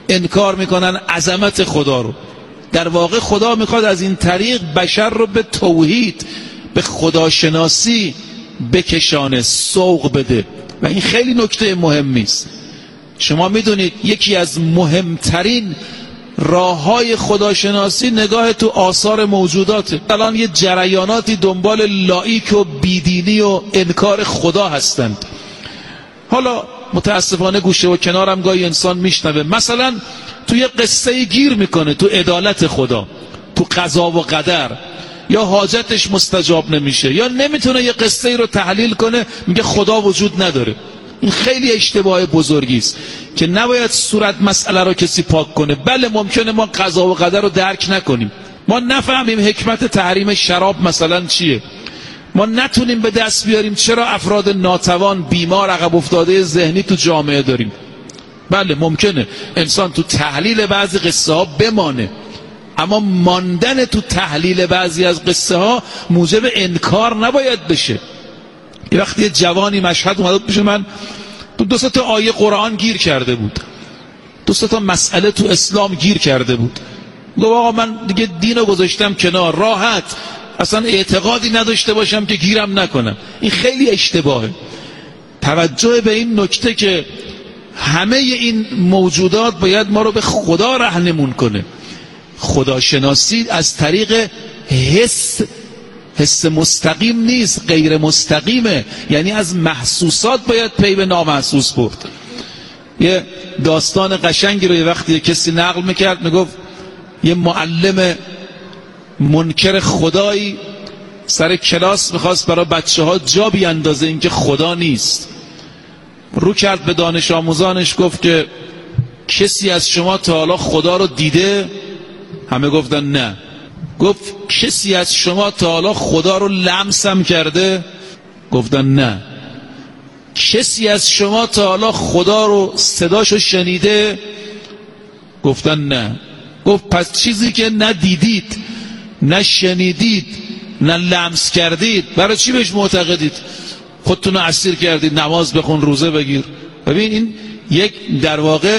انکار میکنن عظمت خدا رو. در واقع خدا میخواد از این طریق بشر رو به توحید، به خداشناسی بکشانه، سوق بده و این خیلی نکته مهمی است. شما میدونید یکی از مهمترین راههای خداشناسی نگاه تو آثار موجوداته. الان یه جریاناتی دنبال لایک و بیدینی و انکار خدا هستند. حالا متاسفانه گوشه و کنارم گاهی انسان میشنوه، مثلا تو یه قصه گیر میکنه، تو عدالت خدا، تو قضا و قدر، یا حاجتش مستجاب نمیشه، یا نمیتونه یه قصه رو تحلیل کنه، میگه خدا وجود نداره. این خیلی اشتباه بزرگی است که نباید صورت مسئله رو کسی پاک کنه. بله ممکنه ما قضا و قدر رو درک نکنیم، ما نفهمیم حکمت تحریم شراب مثلا چیه، ما نتونیم به دست بیاریم چرا افراد ناتوان، بیمار، عقب افتاده ذهنی تو جامعه داریم. بله ممکنه انسان تو تحلیل بعضی قصه ها بمانه، اما ماندن تو تحلیل بعضی از قصه ها موجب انکار نباید بشه. یه وقتی یه جوانی مشهد اومد پیش من، تو 2 تا آیه قرآن گیر کرده بود، 2 تا مسئله تو اسلام گیر کرده بود. گفت آقا من دیگه دینو گذاشتم کنار، راحت، اصلا اعتقادی نداشته باشم که گیرم نکنم. این خیلی اشتباهه. توجه به این نکته که همه این موجودات باید ما رو به خدا راهنمون کنه. خداشناسی از طریق حس مستقیم نیست، غیر مستقیمه، یعنی از محسوسات باید پی به نامحسوس برد. یه داستان قشنگی رو یه وقتی کسی نقل میکرد، میگفت یه معلم منکر خدایی سر کلاس میخواست برای بچه ها جا بیاندازه اینکه خدا نیست. رو کرد به دانش آموزانش، گفت که کسی از شما تا حالا خدا رو دیده؟ همه گفتن نه. گفت کسی از شما تا حالا خدا رو لمس هم کرده؟ گفتن نه. کسی از شما تا حالا خدا رو صداشو شنیده؟ گفتن نه. گفت پس چیزی که نه دیدید، نه شنیدید، نه لمس کردید، برای چی بهش معتقدید؟ خودتون رو اسیر کردید، نماز بخون، روزه بگیر. ببین این یک در واقع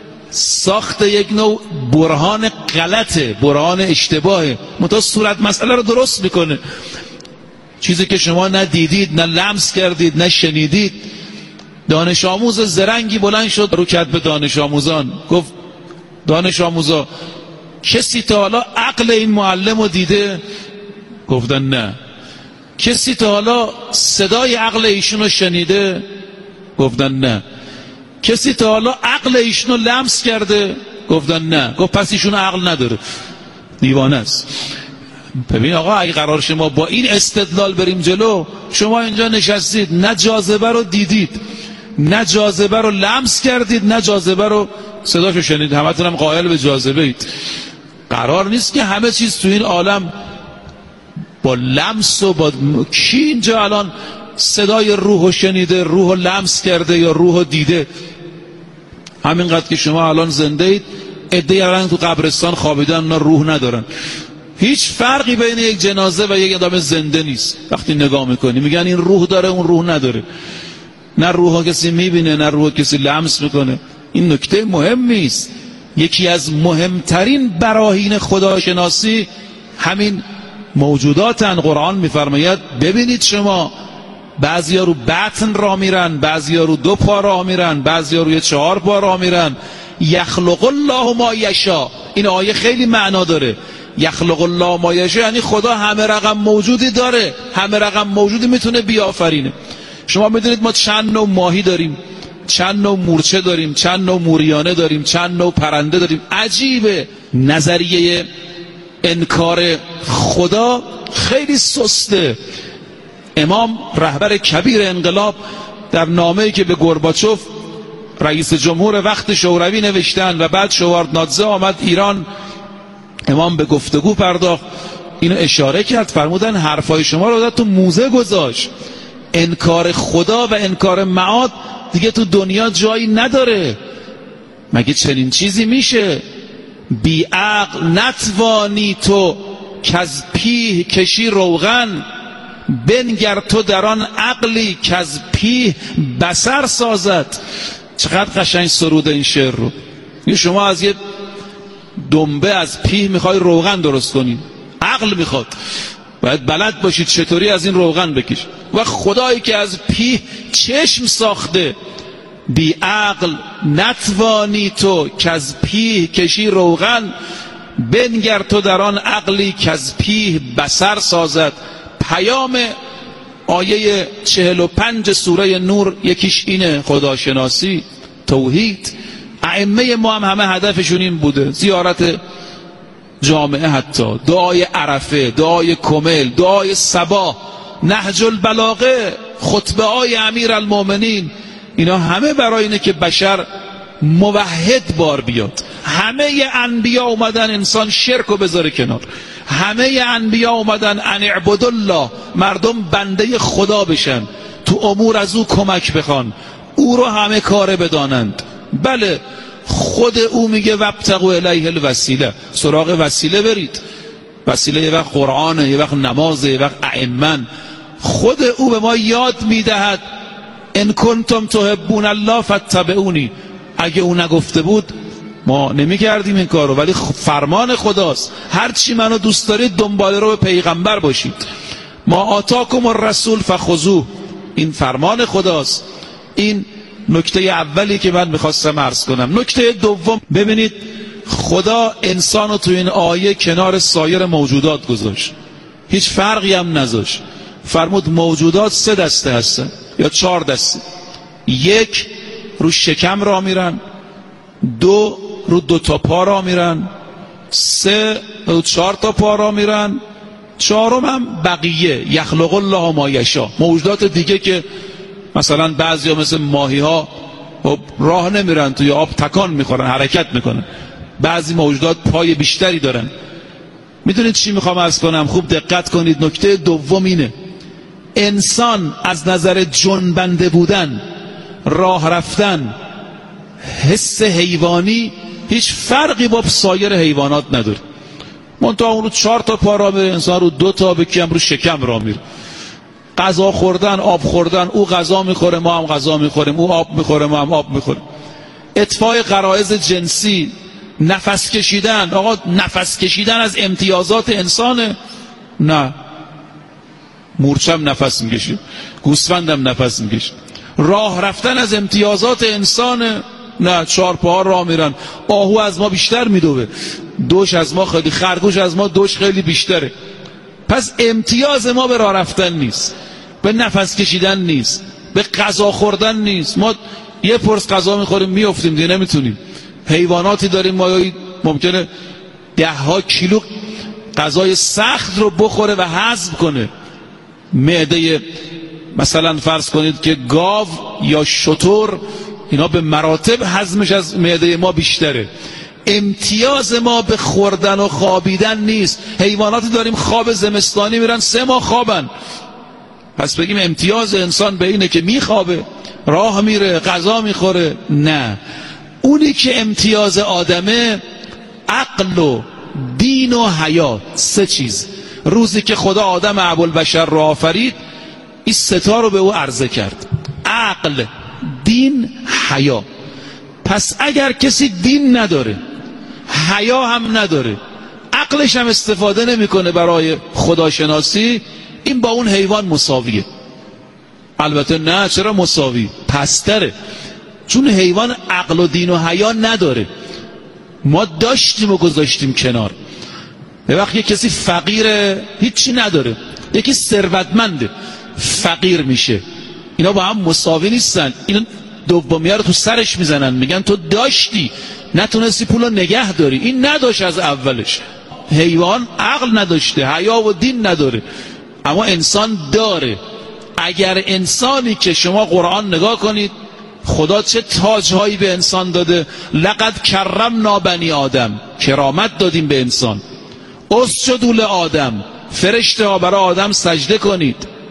ساخت یک نوع برهان غلطه، برهان اشتباهه، منتها صورت مسئله رو درست میکنه. چیزی که شما نه دیدید، نه لمس کردید، نه شنیدید. دانش آموز زرنگی بلند شد، رو کرد به دانش آموزان، گفت دانش آموزا کسی تا حالا عقل این معلم رو دیده؟ گفتن نه. کسی تا حالا صدای عقل ایشون رو شنیده؟ گفتن نه. کسی تا حالا عقل ایشون رو لمس کرده؟ گفتن نه. گفت پس ایشون عقل نداره، دیوانه است. ببین آقا اگه قرار شما با این استدلال بریم جلو، شما اینجا نشستید، نه جاذبه رو دیدید، نه جاذبه رو لمس کردید، نه جاذبه رو صداشو شنید، همتون هم قائل به جاذبه اید. قرار نیست که همه چیز تو این عالم با لمس و با کی اینجا الان صدای روحو شنیده، روحو لمس کرده یا روحو دیده؟ همینقدر که شما الان زنده اید، عده‌ای الان تو قبرستان خوابیدن، اونا روح ندارن. هیچ فرقی بین یک جنازه و یک آدم زنده نیست. وقتی نگاه میکنی میگن این روح داره، اون روح نداره. نه روحو کسی میبینه، نه روحو کسی لمس میکنه. این نکته مهمی است. یکی از مهمترین براهین خداشناسی همین موجوداتن. قرآن میفرماید ببینید شما بعضیا رو بطن راه میرن، بعضیا رو 2 پا راه میرن، بعضیا رو 4 پا راه میرن. یخلق الله ما یشاء. این آیه خیلی معنا داره. یخلق الله ما یشاء یعنی خدا همه رقم موجودی داره، همه رقم موجودی میتونه بیافرینه. شما میدونید ما چند نوع ماهی داریم، چند نوع مورچه داریم، چند نوع موریانه داریم، چند نوع پرنده داریم. عجیبه. نظریه انکار خدا خیلی سسته. امام رهبر کبیر انقلاب در نامه‌ای که به گورباچوف رئیس جمهور وقت شوروی نوشتن و بعد شواردنادزه آمد ایران، امام به گفتگو پرداخت، اینو اشاره کرد، فرمودن حرفای شما رو تو موزه گذاشت. انکار خدا و انکار معاد دیگه تو دنیا جایی نداره. مگه چنین چیزی میشه؟ بی عقل نتوانی تو کز پیه کشی روغن، بنگر تو در آن عقلی کز پیه بصر سازد. چقدر قشنگ سرود این شعر رو. شما از یه دنبه از پیه میخوای روغن درست کنید، عقل میخواد، باید بلد باشید چطوری از این روغن بکشید. و خدایی که از پیه چشم ساخته، بی عقل نتوانی تو که از پیه کشی روغن، بنگر تو در آن عقلی که از پیه بصر سازد. پیام آیه 45 سوره نور یکیش اینه، خداشناسی، توحید. ائمه ما هم همه هدفشون این بوده، زیارت جامعه، حتی دعای عرفه، دعای کمل، دعای صباح، نهج البلاغه، خطبه های امیرالمومنین، اینا همه برای اینه که بشر موحد بار بیاد. همه انبیا اومدن انسان شرکو بذاره کنار، همه انبیا اومدن ان اعبد الله، مردم بنده خدا بشن، تو امور از او کمک بخوان، او رو همه کاره بدانند. بله خود او میگه وابتغوا الیه الوسیله، سراغ وسیله برید. وسیله یه وقت قرآنه، یه وقت نمازه، یه وقت ائمه. خود او به ما یاد میدهد ان کنتم تحبون الله فاتبعونی. اگه او نگفته بود ما نمیکردیم این کارو، ولی فرمان خداست، هر چی منو دوست دارید دنباله رو به پیغمبر باشید. ما آتاکم الرسول فخذوه، این فرمان خداست. این نکته اولی که من میخواستم عرض کنم. نکته دوم، ببینید خدا انسان رو تو این آیه کنار سایر موجودات گذاشت، هیچ فرقی هم نذاشت. فرمود موجودات 3 دسته هستن یا 4 دسته. 1 رو شکم را میرن، 2 رو 2 تا پا را میرن، 3 رو 4 تا پا را میرن، 4م هم بقیه، یخلق الله ما یشاء. موجودات دیگه که مثلا بعضیا مثل ماهی ها راه نمیرن، توی آب تکان میخورن، حرکت میکنن. بعضی موجودات پای بیشتری دارن. میدونید چی میخوام عرض کنم؟ خوب دقت کنید. نکته دوم اینه، انسان از نظر جنبنده بودن، راه رفتن، حس حیوانی هیچ فرقی با سایر حیوانات نداره. منتها اون رو 4 تا پا را میره، انسان رو 2 تا، بکی هم رو شکم را میره. غذا خوردن، آب خوردن، او غذا میخوره ما هم غذا میخوریم، او آب میخوره ما هم آب میخوریم. اطفاء غرایز جنسی، نفس کشیدن. آقا نفس کشیدن از امتیازات انسانه؟ نه، مورچم نفس میکشه، گوسفندم نفس میکشه. راه رفتن از امتیازات انسانه؟ نه، 4 پاها راه میرن. آهو از ما بیشتر میدوه، دوش از ما خیلی، خرگوش از ما دوش خیلی بیشتره. پس امتیاز ما به راه رفتن نیست، به نفس کشیدن نیست، به غذا خوردن نیست. ما یه پرس غذا میخوریم میافتیم دیگه نمیتونیم. حیواناتی داریم ما ممکنه 10 کیلو غذای سخت رو بخوره و هضم کنه. معده مثلا فرض کنید که گاو یا شتر، اینا به مراتب هضمش از معده ما بیشتره. امتیاز ما به خوردن و خوابیدن نیست. حیواناتی داریم خواب زمستانی میرن 3 ماه خوابن، پس بگیم امتیاز انسان به اینه که میخوابه، راه میره، غذا میخوره؟ نه، اونی که امتیاز آدمه عقل و دین و حیا. 3 چیز. روزی که خدا آدم ابوالبشر رو آفرید، این 3 تا رو به او عرضه کرد: عقل، دین، حیا. پس اگر کسی دین نداره، حیا هم نداره، عقلش هم استفاده نمیکنه برای خداشناسی، این با اون حیوان مساویه. البته نه، چرا مساوی؟ پستره، چون حیوان عقل و دین و حیا نداره. ما داشتیم و گذاشتیم کنار. به وقت یک کسی فقیره، هیچی نداره، یکی ثروتمنده فقیر میشه، اینا با هم مساوی نیستن. اینا دومیه رو تو سرش میزنن، میگن تو داشتی نتونستی پولو نگه داری. این نداشت از اولش. حیوان عقل نداشته، حیا و دین نداره، اما انسان داره. اگر انسانی که شما قرآن نگاه کنید، خدا چه تاجهایی به انسان داده. لقد کرمنا بنی آدم، کرامت دادیم به انسان. اسجدوا لآدم، فرشته ها برای آدم سجده کنید.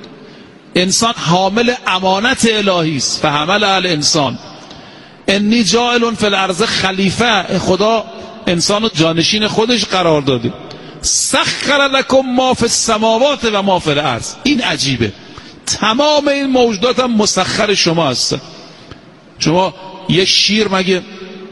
انسان حامل امانت الهی است. فحمل الانسان انی جاعل فی الارض خلیفه. خدا انسان رو جانشین خودش قرار داده. سخر لکم ما فی السماوات و ما فی الارض. این عجیبه، تمام این موجودات هم مسخر شما هستن. شما یه شیر مگه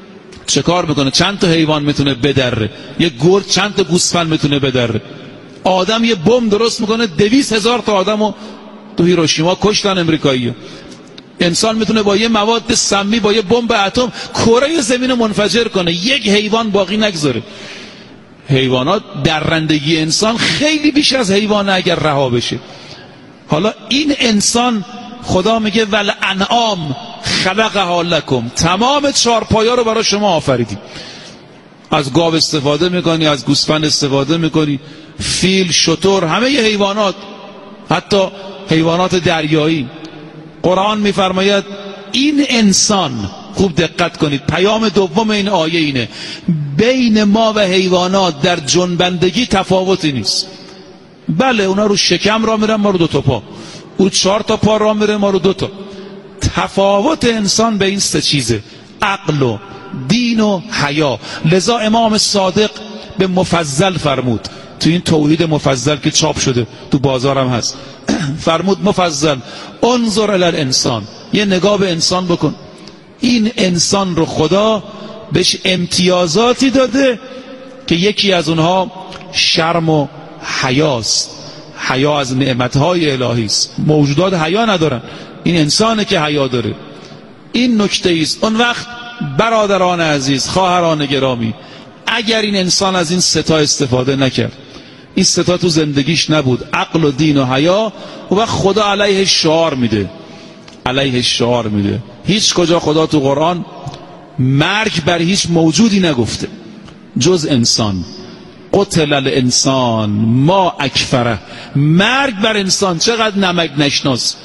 چه کار میکنه؟ چند تا حیوان میتونه بدره؟ یه گرگ چند تا گوسفند میتونه بدره؟ آدم یه بمب درست میکنه 200,000 تا آدمو تو هیروشیما کشتن امریکایی‌ها. انسان میتونه با یه مواد سمی، با یه بمب اتم کره زمین رو منفجر کنه، یک حیوان باقی نگذاره. حیوانات درندگی انسان خیلی بیش از حیوانه اگر رها بشه. حالا این انسان خدا میگه والانعام خلقها لکم، تمام چهارپایا رو برای شما آفریدیم. از گاو استفاده میکنی، از گوسفند استفاده میکنی، فیل، شتر، همه ی حیوانات، حتی حیوانات دریایی. قرآن میفرماید این انسان، خوب دقت کنید، پیام دوم این آیه اینه: بین ما و حیوانات در جنبندگی تفاوتی نیست. بله اونا رو شکم را میرن، ما رو 2 تا پا، او 4 تا پا را میره، ما رو 2 تا. تفاوت انسان به این 3 چیزه: عقل و دین و حیا. لذا امام صادق به مفضل فرمود، تو این توحید مفضل که چاپ شده تو بازارم هست، فرمود مفضل انظر الی الانسان، یه نگاه به انسان بکن. این انسان رو خدا بهش امتیازاتی داده که یکی از اونها شرم و حیاست. حیا از نعمتهای الهی است. موجودات حیا ندارن، این انسانه که حیا داره. این نکته است. اون وقت برادران عزیز، خواهران گرامی، اگر این انسان از این 3 تا استفاده نکرد، این 3 تا تو زندگیش نبود، عقل و دین و حیا، و وقت خدا علیه شعار میده، علیه شعار میده. هیچ کجا خدا تو قرآن مرگ بر هیچ موجودی نگفته جز انسان. قتل الانسان ما اکفره، مرگ بر انسان. چقدر نمک نشناس،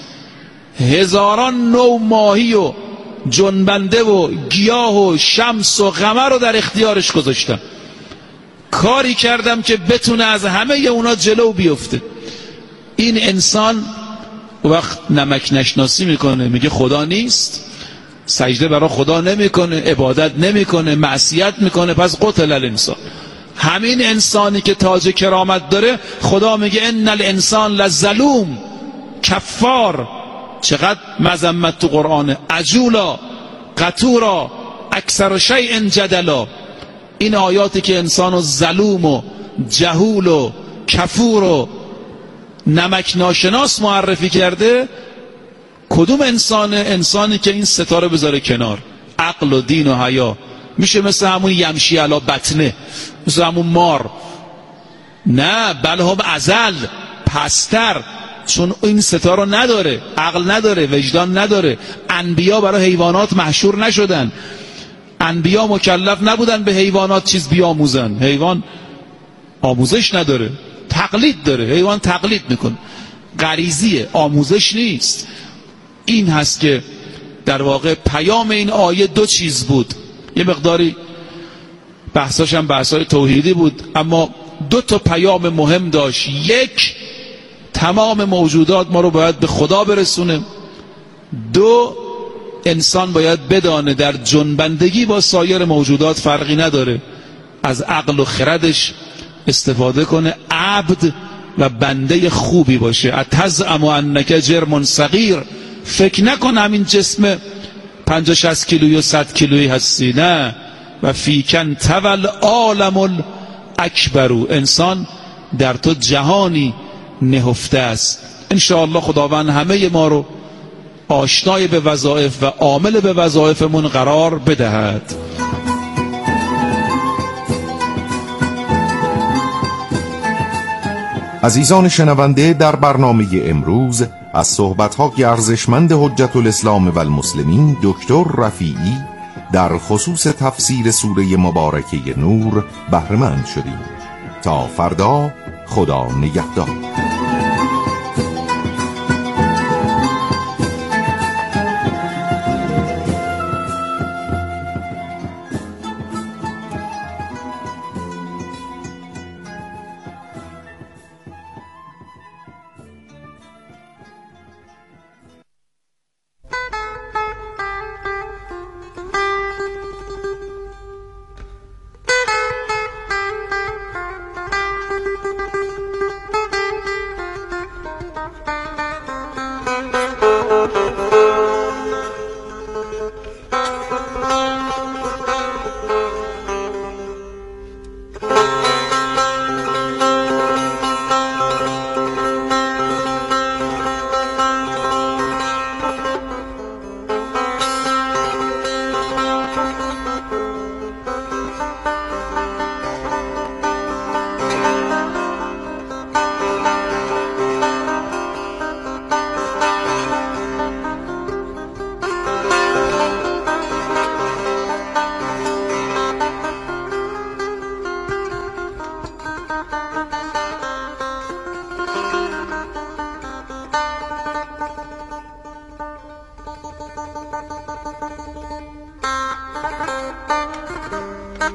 هزاران نوع ماهی و جنبنده و گیاه و شمس و قمر رو در اختیارش گذاشتم، کاری کردم که بتونه از همه اونا جلو بیفته. این انسان وقت نمک نشناسی میکنه، میگه خدا نیست، سجده برای خدا نمیکنه، عبادت نمیکنه، معصیت میکنه، پس قتل الانسان. همین انسانی که تاج کرامت داره، خدا میگه ان الانسان لظلوم کفار. چقدر مذمت تو قرآنه: عجولا، قتورا، اکثر شیء جدلا. این آیاتی که انسانو ظلوم و جهول و کفور و نمک ناشناس معرفی کرده، کدوم انسانه؟ انسانی که این 3 تا رو بذاره کنار، عقل و دین و حیا. میشه مثل همون یمشی علی بطنه، مثل همون مار. نه، بل هم ازل، پستر، چون این 3 تا رو نداره، عقل نداره، وجدان نداره. انبیا برای حیوانات محشور نشدن، انبیا مکلف نبودن به حیوانات چیز بیاموزن. حیوان آموزش نداره، تقلید داره، حیوان تقلید میکنه، غریزیه، آموزش نیست. این هست که در واقع پیام این آیه 2 چیز بود. یه مقداری بحثاش هم بحثای توحیدی بود، اما 2 تا پیام مهم داشت. یک، تمام موجودات ما رو باید به خدا برسونه. 2، انسان باید بدانه در جنبندگی با سایر موجودات فرقی نداره، از عقل و خردش استفاده کنه، عبد و بنده خوبی باشه. اتزعم انک جرم صغیر، فکر نکن همین جسم 50-60 کیلویی و 100 کیلویی هستی، نه. و فیکن تول عالم الاکبر، انسان در تو جهانی نهفته است. انشاءالله خداوند همه ما رو آشنای به وظایف و عامل به وظایفمون قرار بدهد. عزیزان شنونده، در برنامه امروز از صحبت‌های ارزشمند حجت الاسلام و المسلمین دکتر رفیعی در خصوص تفسیر سوره مبارکه نور بهره مند شدیم. تا فردا، خدا نگهدار.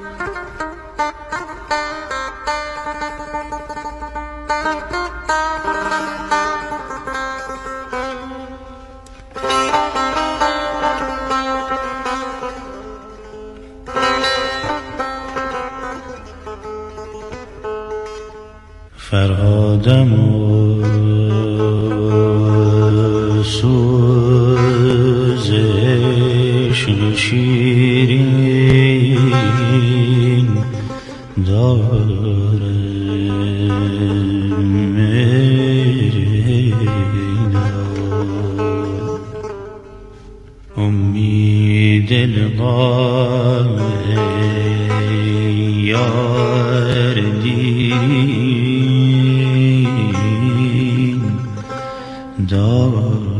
فرهادم و سوز عشق شیرین دارم امید القام یار دیرین دارم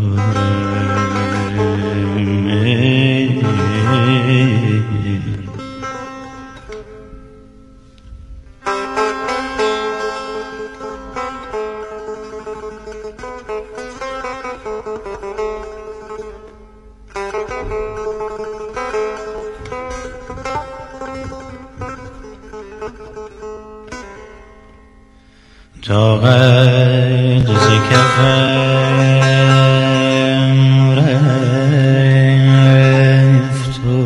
طاقت ز کفم رفت و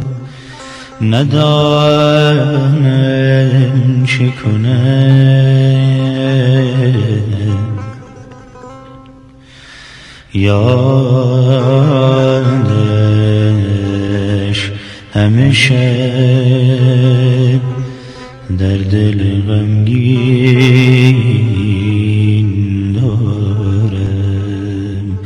ندانم چه کنم یادش همیشه در دل غمگین دارم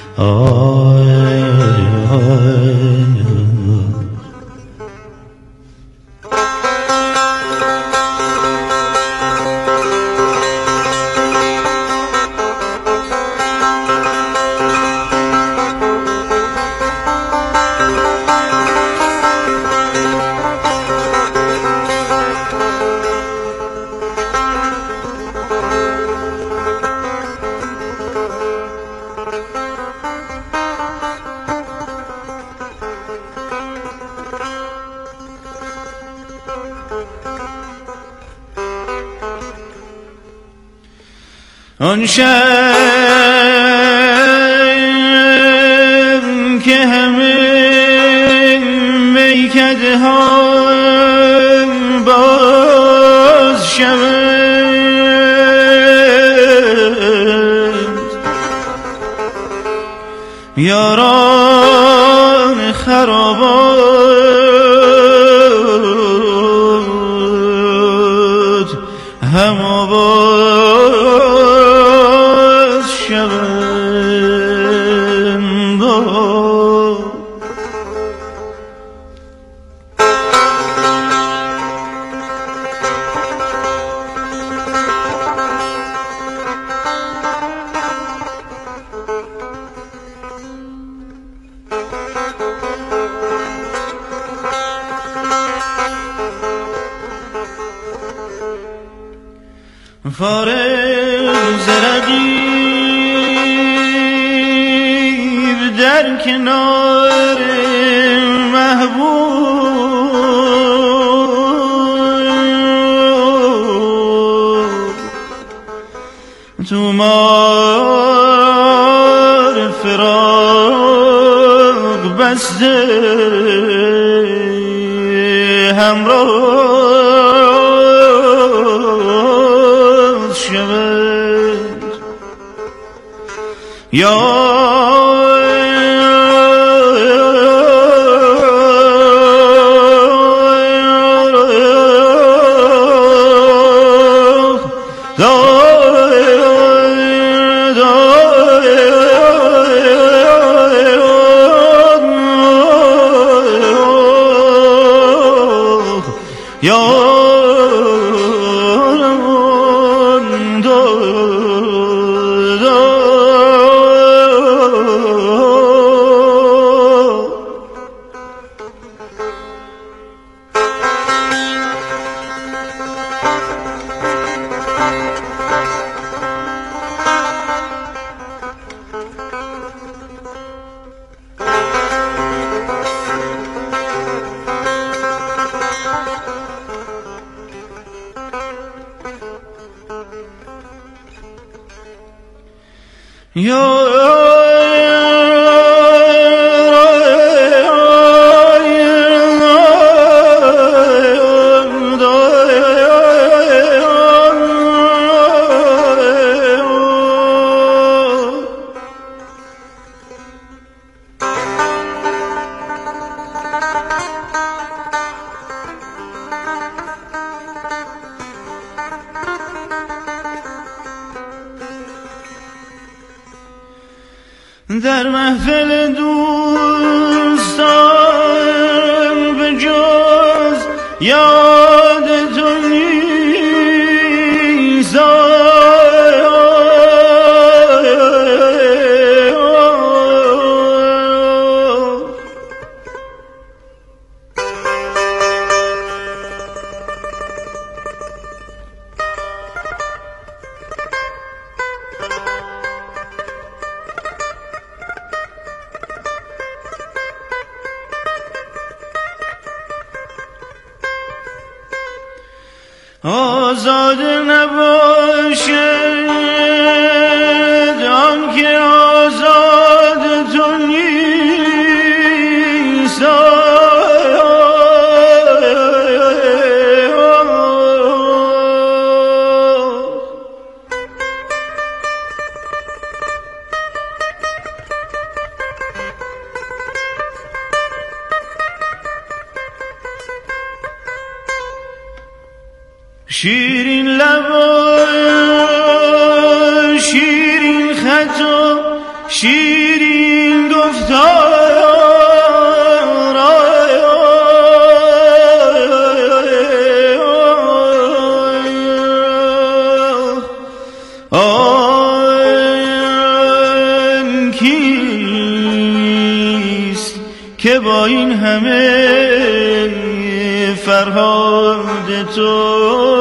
آن شب که همه میکده ها باز شوند یاران خرابات هم باز شوند فارغ ز رقیب در کنار محبوب تو مار فراق بسته همراه در محفل دوستان به جز یاد تو نیست. آزاد نباشد آن که آزاد تو نیست. شیرین لبا شیرین خط و شیرین گفتار آن کیست که با این همه فرهاد تو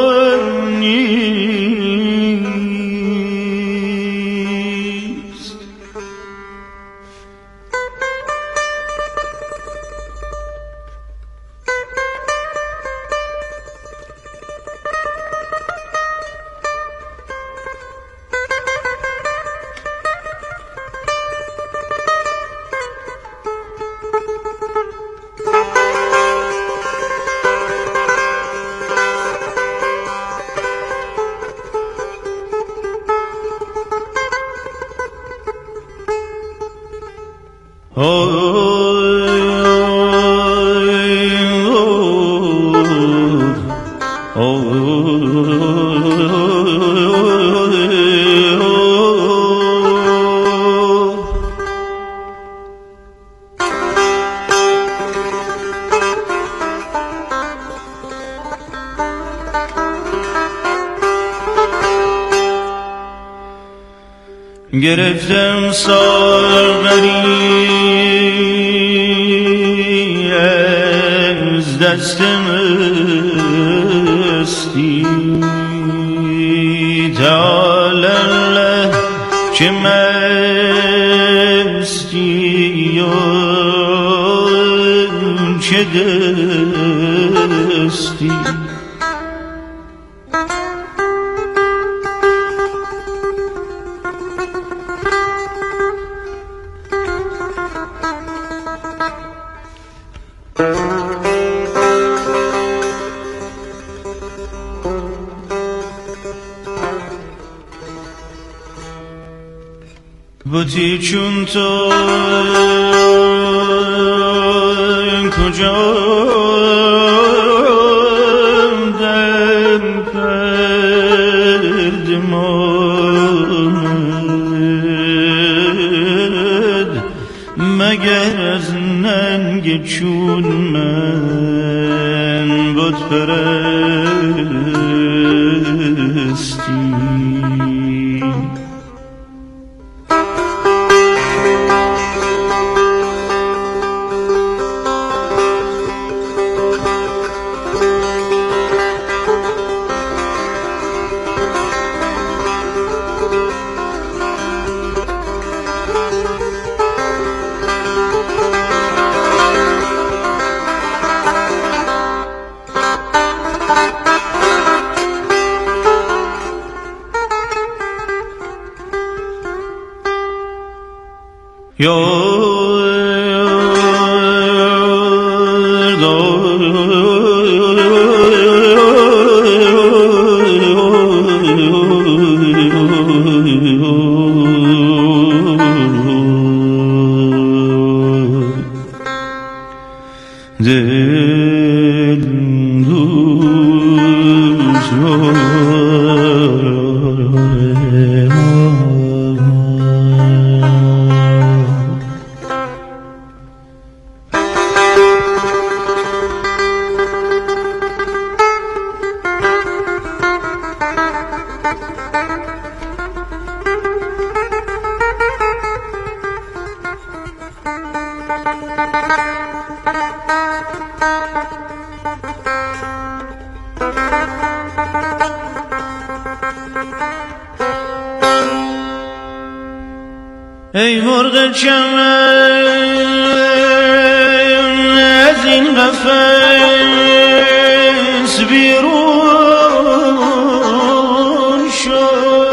نیست. گرفتم ساغری از دست مستی تالله چه مستی و چه دستی. بودی چون تو کجا در پرد ماند مگر از ننگ چون من بود پرستی. ای مرغ چمن از این قفس بیرون شو،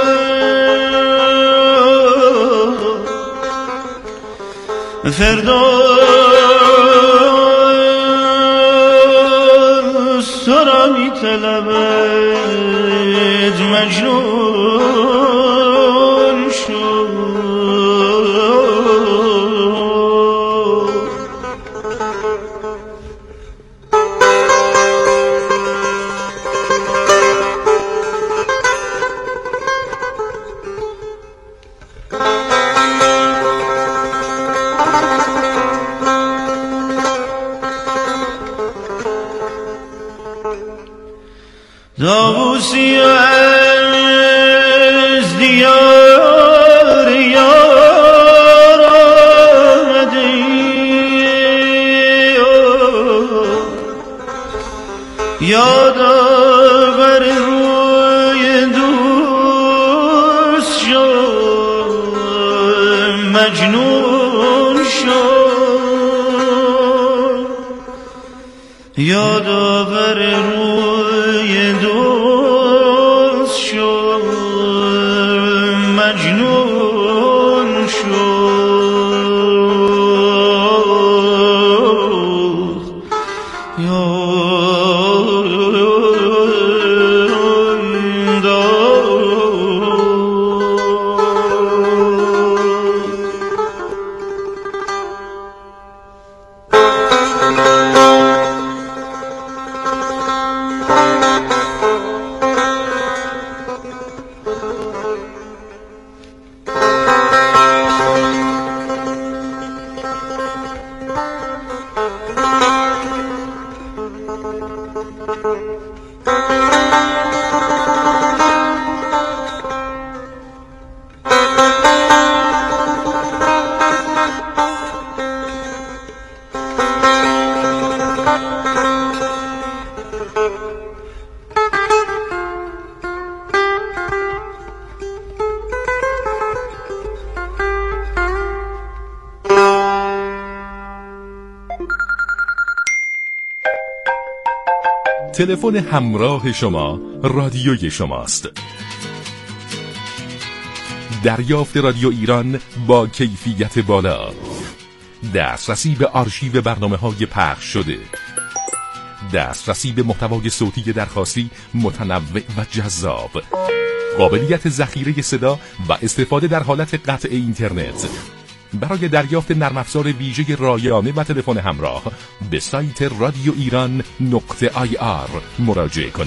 فردوس تو را می طلبد، مجنون شو. طاووسی از دیار یار آمده، یادآور روی دوست شد، مجنون شد. یادآور روی دوست شد، مجنون شد. تلفن همراه شما رادیوی شماست. دریافت رادیو ایران با کیفیت بالا، دسترسی به آرشیو برنامه‌های پخش شده، دسترسی به محتوای صوتی درخواستی متنوع و جذاب، قابلیت ذخیره صدا و استفاده در حالت قطع اینترنت. برای دریافت نرم افزار ویژه رایانه و تلفن همراه به سایت رادیو ایران .ir مراجعه کنید.